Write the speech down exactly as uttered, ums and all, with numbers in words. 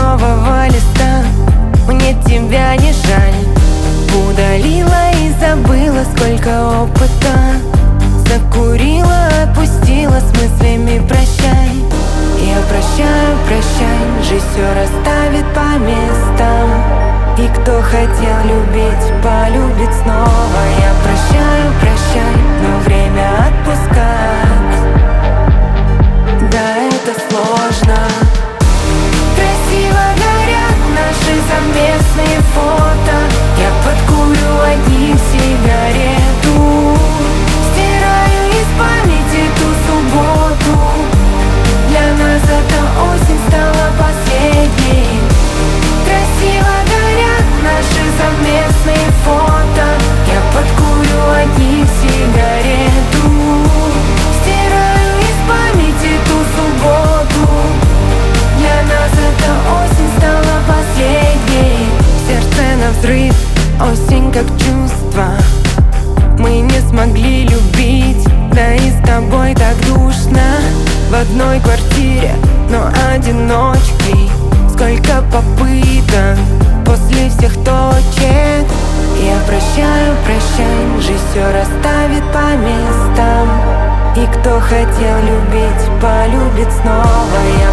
нового листа. Мне тебя не жаль. Удалила и забыла, сколько опыта. Закурила, отпустила с мыслями прощай. Я прощаю, прощай, жизнь все расставит по местам. И кто хотел любить, полюбит снова. Я прощаю, прощай, но время отпускать, да, это сложно. Красиво горят наши совместные фото. Я подкурю одни сигарету. Стираю из памяти ту субботу. Для нас эта осень стала последней. Красиво горят наши совместные фото. Я подкурю одни сигарету. Стираю из памяти ту субботу. Для нас эта осень стала последней. Сердце навзрыв, осень как чувство. Мы не смогли любить, да и с тобой так душно. В одной квартире, но одиночки. Сколько попыток после всех точек. Я прощаю, прощай, жизнь все расставит по местам. И кто хотел любить, полюбит снова. Я